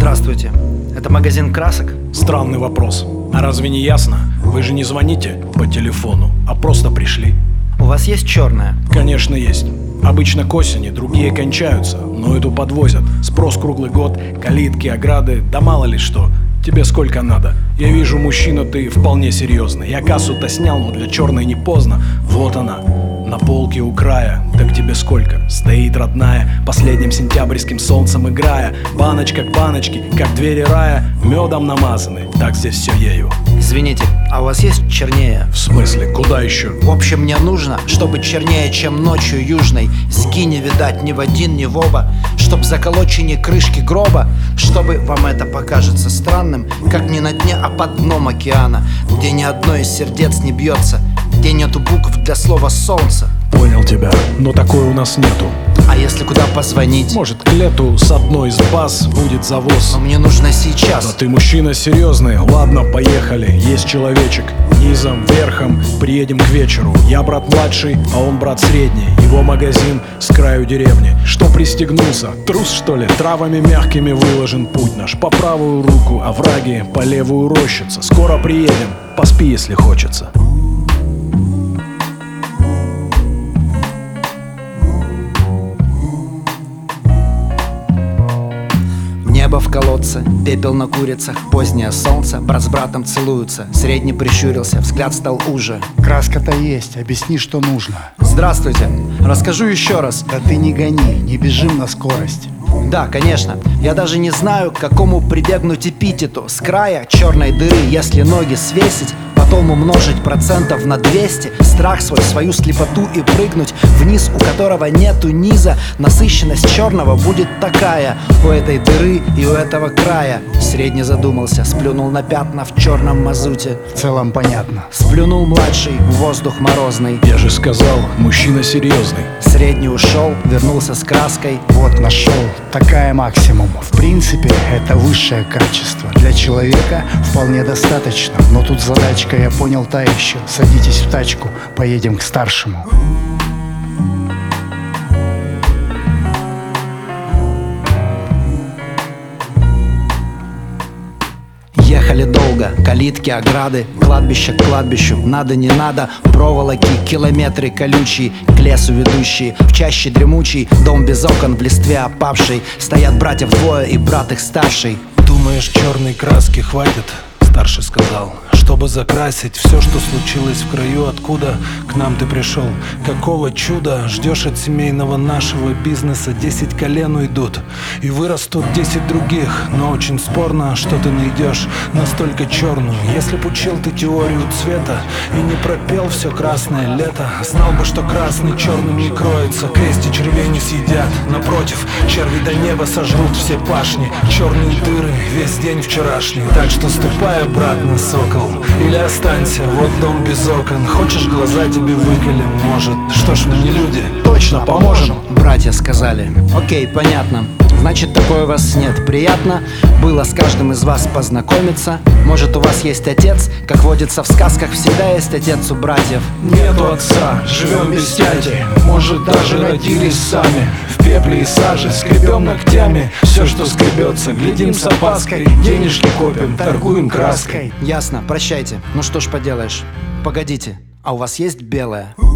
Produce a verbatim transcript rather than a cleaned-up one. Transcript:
Здравствуйте, это магазин красок? Странный вопрос. А разве не ясно? Вы же не звоните по телефону, а просто пришли. У вас есть черная? Конечно, есть. Обычно к осени, другие кончаются, но эту подвозят. Спрос круглый год, калитки, ограды, да мало ли что. Тебе сколько надо? Я вижу, мужчина, ты вполне серьезный. Я кассу-то снял, но для черной не поздно. Вот она, на полке у края. Так тебе сколько? Стоит родная, последним сентябрьским солнцем играя. Баночка к баночке, как двери рая, медом намазаны, так здесь все ею. Извините, а у вас есть чернее? В смысле, куда еще? В общем, мне нужно, чтобы чернее, чем ночью южной. Сги не видать ни в один, ни в оба. Чтоб заколоченнее крышки гроба. Чтобы вам это покажется странным, как не на дне, а под дном океана, где ни одно из сердец не бьется, где нету букв для слова солнце. Понял тебя, но такой у нас нету. А если куда позвонить? Может, к лету с одной из баз будет завоз. Но мне нужно сейчас. Да ты мужчина серьезный, ладно, поехали. Есть человечек, низом, верхом, приедем к вечеру. Я брат младший, а он брат средний. Его магазин с краю деревни. Что пристегнулся? Трус, что ли? Травами мягкими выложен путь наш. По правую руку овраги, по левую рощица. Скоро приедем, поспи, если хочется. Небо в колодце, пепел на курицах, позднее солнце, брат с братом целуются. Средний прищурился, взгляд стал уже. Краска-то есть, объясни, что нужно. Здравствуйте, расскажу еще раз. Да ты не гони, не бежим на скорость. Да, конечно, я даже не знаю, к какому прибегнуть эпитету. С края черной дыры, если ноги свесить, потом умножить процентов на двести, страх свой, свою слепоту и прыгнуть вниз, у которого нету низа. Насыщенность черного будет такая у этой дыры и у этого края. Средний задумался, сплюнул на пятна в черном мазуте. В целом понятно. Сплюнул младший в воздух морозный. Я же сказал, мужчина серьезный. Средний ушел, вернулся с краской. Вот нашел, такая максимум. В принципе, это высшее качество. Для человека вполне достаточно. Но тут задачка, я понял, та еще. Садитесь в тачку, поедем к старшему. Ехали долго, калитки, ограды, кладбище к кладбищу. Надо, не надо, проволоки, километры колючие, к лесу ведущие, в чаще дремучий. Дом без окон, в листве опавший. Стоят братья вдвое и брат их старший. Думаешь, черной краски хватит? Старший сказал, чтобы закрасить все, что случилось в краю, откуда к нам ты пришел. Какого чуда ждешь от семейного нашего бизнеса? Десять колен уйдут и вырастут десять других. Но очень спорно, что ты найдешь настолько черную. Если б учил ты теорию цвета и не пропел все красное лето, знал бы, что красный черным не кроется. Крести червей не съедят, напротив, черви до неба сожрут все пашни. Черные дыры весь день вчерашний. Так что ступай обратно, сокол, или останься, вот дом без окон. Хочешь, глаза тебе выколем, может? Что ж, мы не люди, точно поможем. Братья сказали, окей, понятно. Значит, такое у вас нет. Приятно было с каждым из вас познакомиться. Может, у вас есть отец? Как водится в сказках, всегда есть отец у братьев. Нету отца, живем без дяди. Может, даже родились сами. В пепле и саже скребем ногтями. Все, что скребется, глядим с опаской. Денежки копим, торгуем краской. Ясно, прощайте. Ну что ж поделаешь. Погодите, а у вас есть белая?